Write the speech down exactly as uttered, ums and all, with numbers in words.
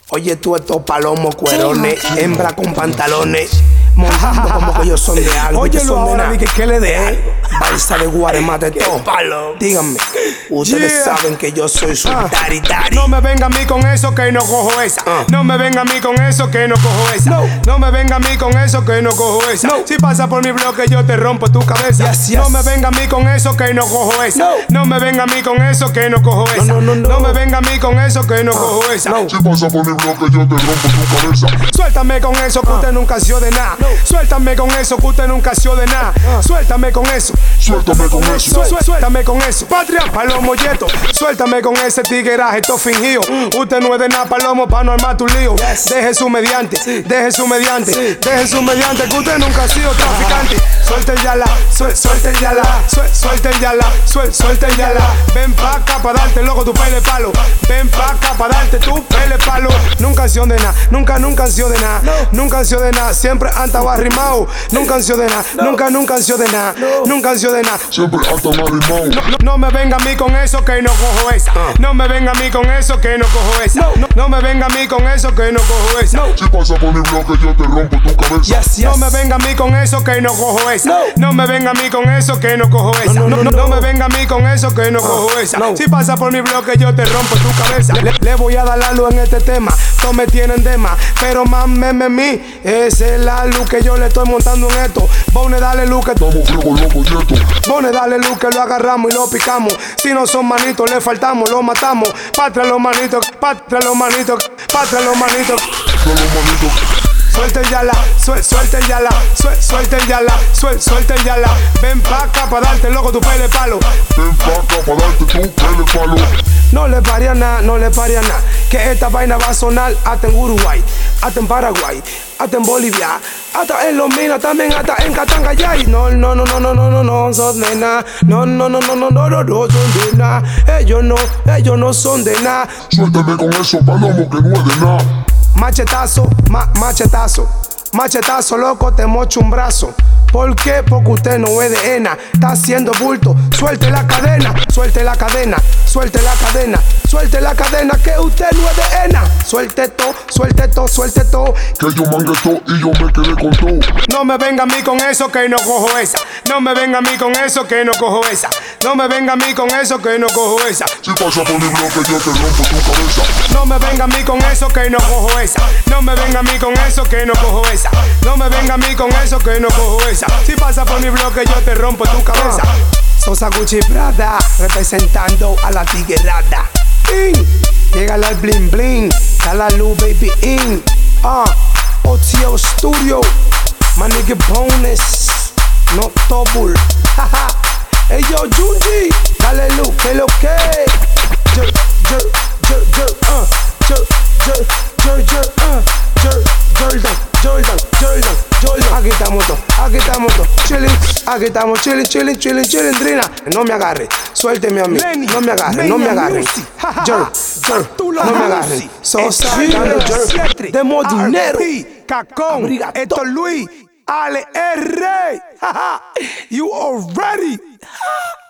Oye, tú estos palomos cuerones, hembra con pantalones, montando como que ellos son de algo. Oye, son ahora, de nada. que qué le dé. Balsa de Guaremate todo. Díganme, ustedes Yeah. saben que yo soy su Ah. daddy daddy. No me venga a mí con eso que no cojo esa. Ah. No me venga a mí con eso que no cojo esa. No. No me venga a mí con eso que no cojo esa. No. Si pasa por mi bloque yo te rompo tu cabeza. Yes, yes. No me venga a mí con eso que no cojo esa. No. No me venga a mí con eso que no cojo esa. no, no, no. me venga a mí con eso que no cojo esa. No. Si pasa por mi bloque yo te rompo tu cabeza. Suéltame con eso que usted nunca ha de nada. Suéltame con eso que usted nunca ha de nada. Suéltame con eso. Suéltame con eso. Suel- suel- Suéltame con eso. Patria, palomo yeto. Suéltame con ese tigueraje, todo fingido. Usted no es de nada, palomo, pa' no armar tu lío. Deje su mediante, deje su mediante, deje su mediante, que usted nunca ha sido traficante. Suelte el yala, suel, suelte el yala, suel, suelte el yala, suel, suelte el yala. Ven pa' acá pa' darte loco tu pele palo. Ven pa' acá pa' darte tu pele palo. Nunca han sido de nada, nunca, nunca han sido de nada. Nunca han sido de nada, siempre han estado arrimados. Nunca han sido de nada, nunca, nunca han sido de nada. Nunca han sido de nada. Siempre hasta un arrimado. No, no me venga a mí con eso que no cojo esa. No me venga a mí con eso que no cojo esa. No, no me venga a mí con eso que no cojo esa. Si pasa por mi bloque yo te rompo tu cabeza. Yes, yes. No me venga a mí con eso que no cojo esa. No. No me venga a mí con eso que no cojo esa. no, No, no, no, no. no me venga a mí con eso que no cojo esa. no. Si pasa por mi bloque yo te rompo tu cabeza. Le, le voy a dar la luz en este tema. Todos me tienen dema, pero más meme a mí. Esa es la luz que yo le estoy montando en esto. Bone, dale luz que Estamos fríos con los folletos. Bone, dale luz que lo agarramos y lo picamos. Si no son manitos, le faltamos, lo matamos. Patria los manitos, patria los manitos, patria los manitos. Son los manitos. Suelta el yala, suel, suelta el yala, suel, suelta el yala, suel, suelta el yala. Ven pa' acá pa' darte loco tu pele palo. Ven pa' acá pa' darte tu pele palo. No le paría nada, no le paría nada. Que esta vaina va a sonar hasta en Uruguay, hasta en Paraguay, hasta en Bolivia, hasta en Los Minas, también hasta en Catangayay. No, no, no, no, no, no, no, no son de nada. No, no, no, no, no, no, no, no son de nada. Ellos no, ellos no son de nada. Suéltame con eso, palomo, que no es de nada. Machetazo, ma, machetazo, machetazo, loco, te mocho un brazo. ¿Por qué? Porque usted no es de ena, está haciendo bulto. Suelte la cadena, suelte la cadena, suelte la cadena, suelte la cadena, que usted no es de ena. Suelte todo, suelte todo, suelte todo. Que yo mangué todo y yo me quedé con todo. No me venga a mí con eso que no cojo esa. No me venga a mí con eso que no cojo esa. No me venga a mí con eso que no cojo esa. Si pasa por mi bloque yo te rompo tu cabeza. No me venga a mí con eso que no cojo esa. No me venga a mí con eso que no cojo esa. No me venga a mí con eso que no cojo esa. Si pasa por mi bloque yo te rompo tu cabeza. Sosa Gucci Prada, representando a la tiguerada. In, llega el bling bling, da la luz baby in. Ah, O T O Studio, my nigga bonus, no double. Haha, hey yo Junji, dale luz, que lo que. Yo, yo, yo, yo, uh, yo, yo, yo, yo, uh, yo, Jordan, Jordan, Jordan, Jordan. Aquí estamos todos, aquí estamos todos, chilling, aquí estamos chilling, chilling, chilling, chilling, Trina. No me agarre, suélteme a mí, no me agarre, no me agarre. Jer, jer, no me agarre. Sosa, dando jer, demos dinero. Cacón, esto es Luis, Ale R. You already.